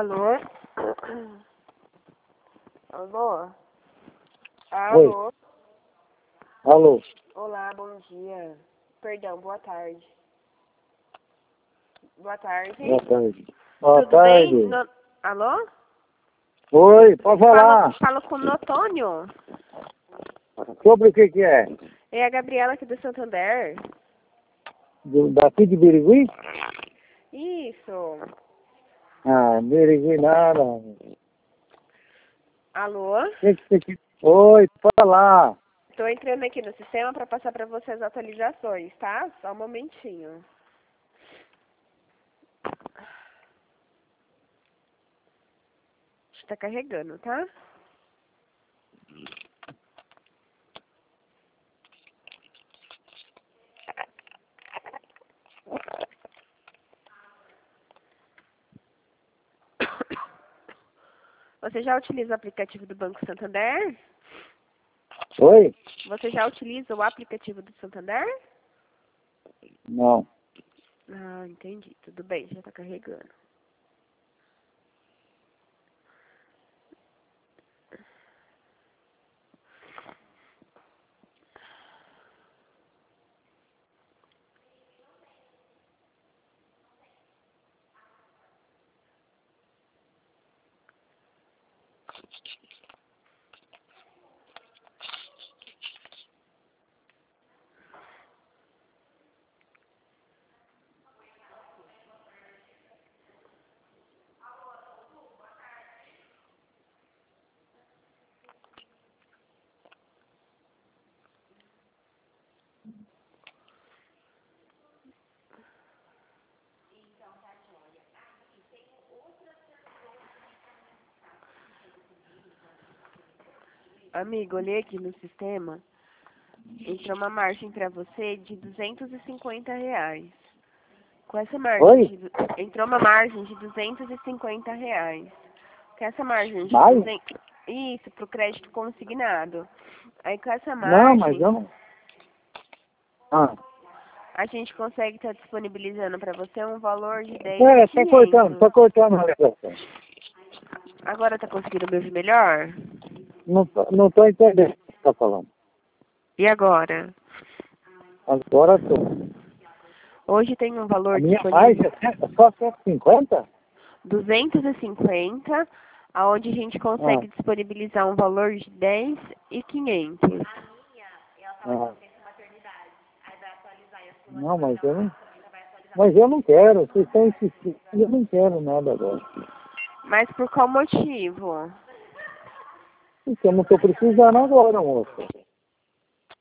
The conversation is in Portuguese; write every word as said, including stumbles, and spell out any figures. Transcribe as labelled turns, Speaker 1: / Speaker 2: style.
Speaker 1: Alô? Alô? Alô?
Speaker 2: Oi. Alô.
Speaker 1: Olá, bom dia. Perdão, boa tarde. Boa tarde.
Speaker 2: Boa tarde. Boa
Speaker 1: Tudo
Speaker 2: tarde.
Speaker 1: bem? No... Alô?
Speaker 2: Oi, pode falar.
Speaker 1: Falo, falo com o Notônio.
Speaker 2: Sobre o que que é?
Speaker 1: É a Gabriela aqui do Santander.
Speaker 2: Do, daqui de Birigui?
Speaker 1: Isso.
Speaker 2: Ah, Birigui nada.
Speaker 1: Alô?
Speaker 2: Que que você quer? Oi, pode falar.
Speaker 1: Estou entrando aqui no sistema para passar para você as atualizações, tá? Só um momentinho. Está carregando, tá? Você já utiliza o aplicativo do Banco Santander?
Speaker 2: Oi?
Speaker 1: Você já utiliza o aplicativo do Santander?
Speaker 2: Não.
Speaker 1: Ah, entendi. Tudo bem, já está carregando. Amigo, olhei aqui no sistema. Entrou uma margem para você de duzentos e cinquenta reais. Com essa margem
Speaker 2: Oi?
Speaker 1: de, entrou uma margem de duzentos e cinquenta reais. Com essa margem de
Speaker 2: Mais?
Speaker 1: duzentos, isso, para o crédito consignado. Aí com essa
Speaker 2: Não, mas
Speaker 1: margem,
Speaker 2: eu não... Ah.
Speaker 1: a gente consegue estar disponibilizando para você um valor de dez mil
Speaker 2: É,
Speaker 1: e
Speaker 2: tá cortando, tá
Speaker 1: quinhentos.
Speaker 2: cortando a ligação.
Speaker 1: Agora tá conseguindo me ouvir melhor?
Speaker 2: Não, tô- não tô entendendo o que você tá falando.
Speaker 1: E agora?
Speaker 2: Agora tô.
Speaker 1: Hoje tem um valor
Speaker 2: A minha mais
Speaker 1: disponível
Speaker 2: é cem- só cento e cinquenta?
Speaker 1: duzentos e cinquenta, aonde a gente
Speaker 2: Ah.
Speaker 1: consegue disponibilizar um valor de dez mil e quinhentos.
Speaker 2: Ah. Não, mas eu não... Mas eu não quero, vocês estão insistindo, eu não quero nada agora.
Speaker 1: Mas por qual motivo?
Speaker 2: Porque eu não estou precisando agora, moça.